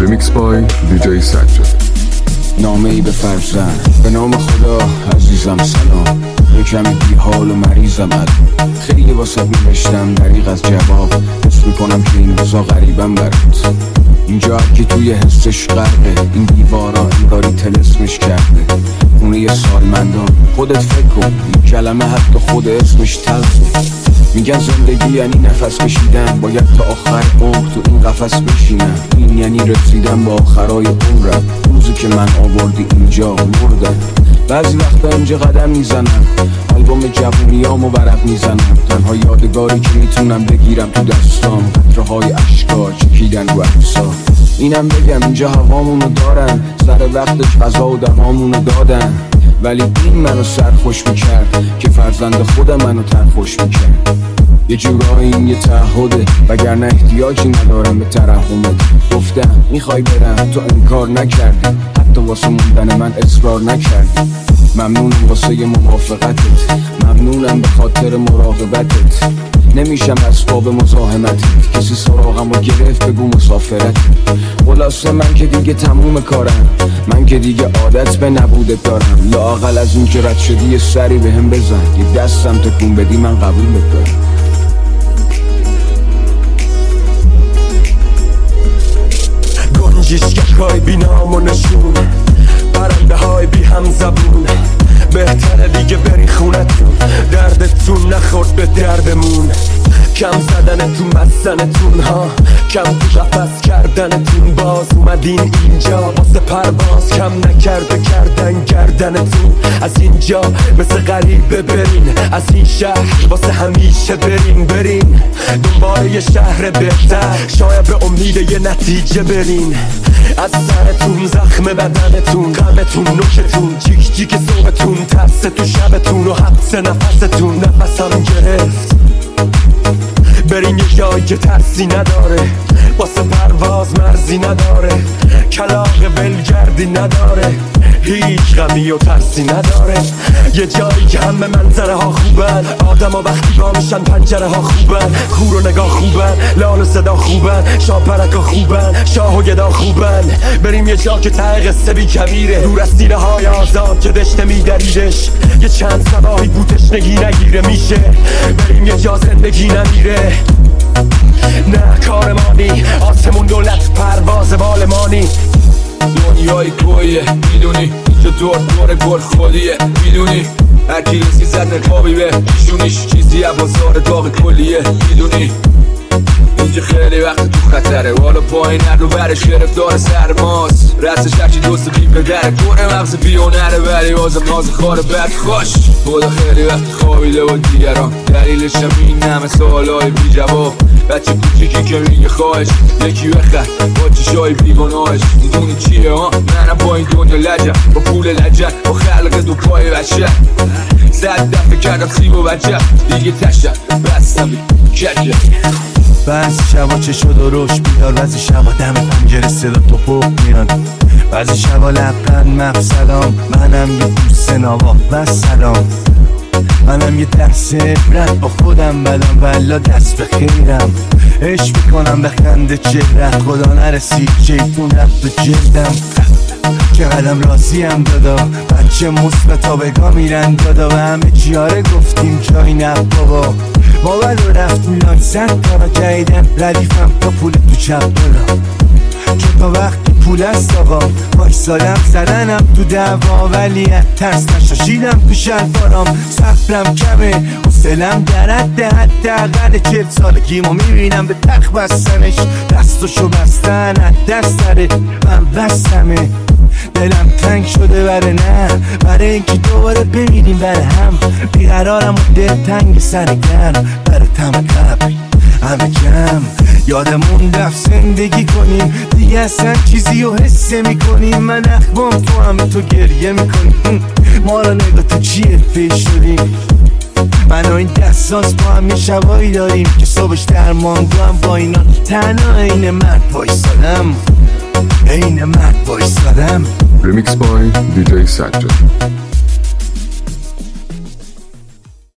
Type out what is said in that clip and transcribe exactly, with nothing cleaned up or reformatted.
رمیکس بای دیجی سجاد. نامه ای به فرزند. به نام خدا عزیزم سلام، یه کمی بی حال و مریضم الان. خیلی واسه نوشتم دریغ از جواب، حس میکنم که این روزا غریبم برات. اینجا که توی حسش غرقه، این دیوارا انگاری تلسمش کرده. خونه یه سالمندان، خودت فکر کن این کلمه حتی خود اسمش تلخه. میگن زندگی یعنی نفس کشیدن، باید تا آخر عمر تو این قفس بشینم. این یعنی رسیدن به آخرای عمرم، روزی که من آوردی اینجا مردم. بعضی وقتا اینجا قدم میزنم، آلبوم جوونیامو ورق میزنم. تنها یادگاری که میتونم بگیرم تو دستام، قطره های اشکا چکیدن رو عکسا. اینم بگم اینجا هوامونو دارن، سر وقتش غذا و دهامونو دادن. ولی این منو سرخوش میکرد که فرزند خودم منو ترخوش میکرد. یه جورایی این یه تعهده، وگرنه احتیاجی ندارم به ترحمت. گفتم میخوای برم، تو انکار نکردی، حتی واسه موندن من اصرار نکردی. ممنونم واسه ی موافقتت، ممنونم به خاطر مراقبتت. نمیشم اسباب مزاحمتت، کسی سراغم رو گرفت بگو مسافرت. خلاصه من که دیگه تموم کارم، من که دیگه عادت به نبودت دارم. لااقل از این که رد شدی یه سری به هم بزن، یه دستم تکون بدی من قبولت دارم. گنجشکک های بی نام و نشون، پرنده های بی هم زبون. بهتره دیگه بری خونتون، دردتون نخورد به دردمون. کم زدنتون بستنتون ها، کم تو قفس کردنتون. باز اومدین اینجا واسه پرواز، کم نکرده کردن گردنتون. از اینجا مثل غریبه برین، از این شهر واسه همیشه برین. برین دنبال یه شهر بهتر، شاید به امید یه نتیجه برین. از سرتون زخم بدنتون، غمتون نوکتون، جیک جیک صبحتون، ترس تو شبتون و حبس نفستون. نفسم گرفت برین یه جایی که ترسی نداره، واسه پرواز مرزی نداره، کلاغ ولگردی نداره، هیچ غمی و ترسی نداره. یه جایی که همه منظره ها خوبن، آدم ها وقتی با میشن پنجره ها خوبن. خور و نگاه خوبن، لال و صدا خوبن، شاپرک ها خوبن، شاه و گدا خوبن. بریم یه جا که ته قصه بی کبیره، دور از سینه های آزاد که دشته میدریدش. یه چند سباهی بوتش نگی نگیره میشه، بریم یه جا زندگی نمیره. نه کارمانی، آسمون دولت پرواز بالمانی. دنیای گویه میدونی، اینجا دور دور گل خودیه میدونی. هرکی رسی زد نقابی به ایشونیش، چیزی بازار داغ کلیه میدونی. اینجا خیلی وقت تو خطره، والا پایین نرد و برش گرفتار سرماست. رستش هرچی دوست بیم بدره، کنه مغز بیونره ولی بازم ناز خاره بد خوش. خدا خیلی وقت خوابیده با دیگران، دلیلش هم این همه سوالای بی جواب. بچه کوچیکی که میگه خواهش، یکی بخر با چشای بیگناهش. میدونی چیه ها؟ منم با این دنیا لجم، با پول لجم، با خلق دو پای بچه. صد دفعه کردم سیب و بچه، دیگه تشم بستم کجه. بعضی شبا چه شد و روش بیدار، بعضی شبا دم پنجره صدا تو پوک میاد، بعضی شبا لبخند مف سلام. منم یه دوست نوا و سلام، منم یه دست عبرت با خودم بلام. والا دست به خیرم، عشق میکنم به خنده چهرت. خدا نرسید شیطون رفت به جلدم، که قدم راضیم دادا. بچه مثبت ها بگاه میرن دادا، و همه چیاره گفتیم جایی نه بابا. ما ولو رفتیم لانگ زد کارا جایدم، ردیفم تا پول تو چپ برام. چون تا وقتی پول است آقا، وایسادم زدنم تو دعوا. ولی ترس نشاشیدم تو شلوارام. صبرم کمه حوصله‌ام در حد حداقل چهل سالگیمو میبینم به تخت بستنش. دستشو بستن از دست سره من بستمه. دلم تنگ شده بره نه، برای اینکه دوباره ببینیم بره هم. بیقرارم و دل تنگ سر گرم، بره تم قبل همه جمع. یادمون رفت زندگی کنیم دیگه، اصلا چیزی رو حسه میکنیم. من اخوام تو هم تو گریه میکنیم، ما را نگاه تو چیه پیش شدیم. من و این دستاس با هم یه شبایی داریم که صبحش درمان دو هم با اینا. تنها این مرد بایستادم، این مرد بایستادم. رمیکس بای دیجی سجاد.